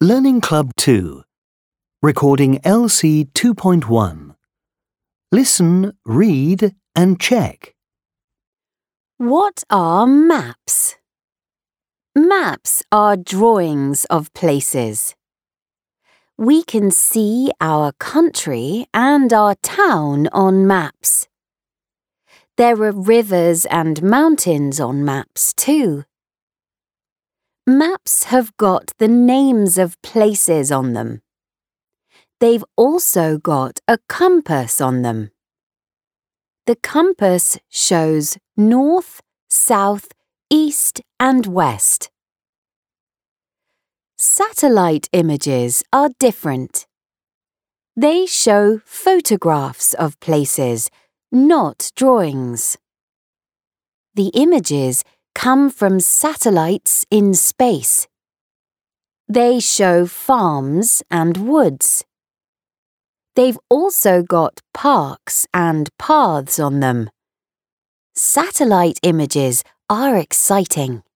Learning Club 2. Recording LC 2.1. Listen, read and check. What are maps? Maps are drawings of places. We can see our country and our town on maps. There are rivers and mountains on maps too. Maps have got the names of places on them. They've also got a compass on them. The compass shows north, south, east and west. Satellite images are different. They show photographs of places, not drawings. The images come from satellites in space. They show farms and woods. They've also got parks and paths on them. Satellite images are exciting.